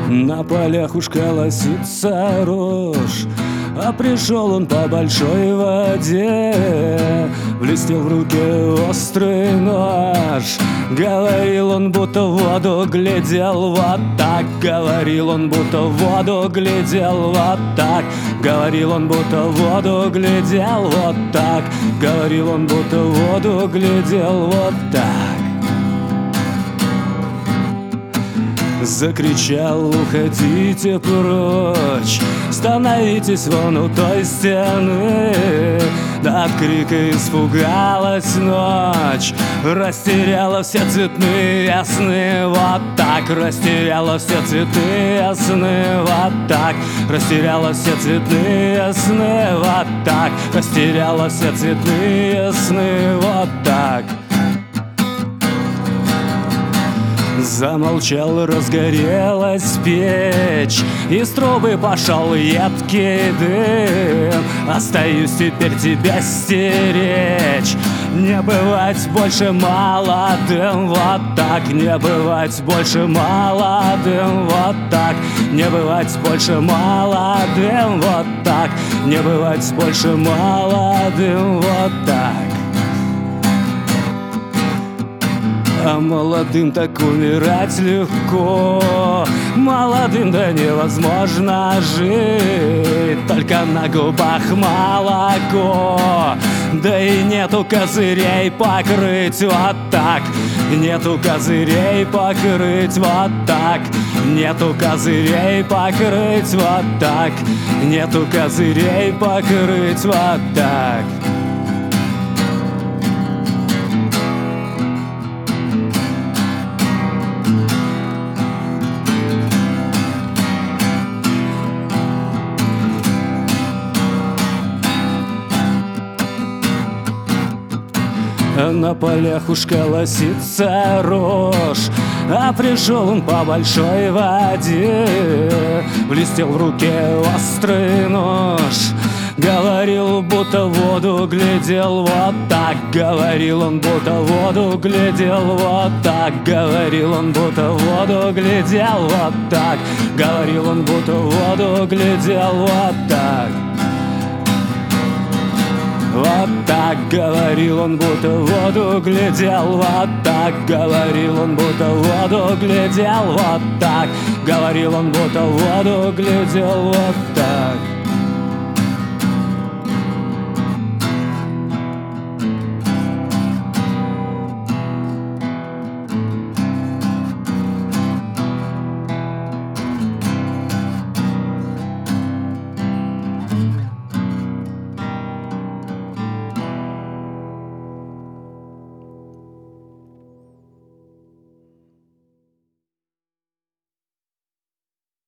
На полях уж колосится рожь, а пришел он по большой воде. Блестел в руке острый нож, говорил он, будто в воду глядел. Вот так говорил он, будто в воду глядел. Вот так говорил он, будто в воду глядел. Вот так говорил он, будто в воду глядел. Вот так. Закричал: уходите прочь, становитесь вон у той стены. Да от крика испугалась ночь, растеряла все цветные сны. Вот так растеряла все цветные сны. Вот так растеряла все цветные сны. Вот так растеряла все цветные сны. Вот так. Замолчал, разгорелась печь, из трубы пошел едкий дым. Остаюсь теперь тебя стеречь, не бывать больше молодым. Вот так, не бывать больше молодым. Вот так, не бывать больше молодым. Вот так, не бывать больше молодым. Вот так. А молодым так умирать легко, молодым да невозможно жить, только на губах молоко, да и нету козырей покрыть. Вот так, нету козырей покрыть. Вот так, нету козырей покрыть. Вот так, нету козырей покрыть. Вот так. На полях уж колосится рожь, а пришел он по большой воде. Блестел в руке острый нож, говорил, будто в воду глядел. Вот так говорил он, будто в воду глядел. Вот так говорил он, будто в воду глядел. Вот так говорил он, будто в воду глядел. Вот так. Вот так говорил он, будто в воду глядел. Вот так говорил он, будто в воду глядел. Вот так говорил он, будто в воду глядел. Вот так.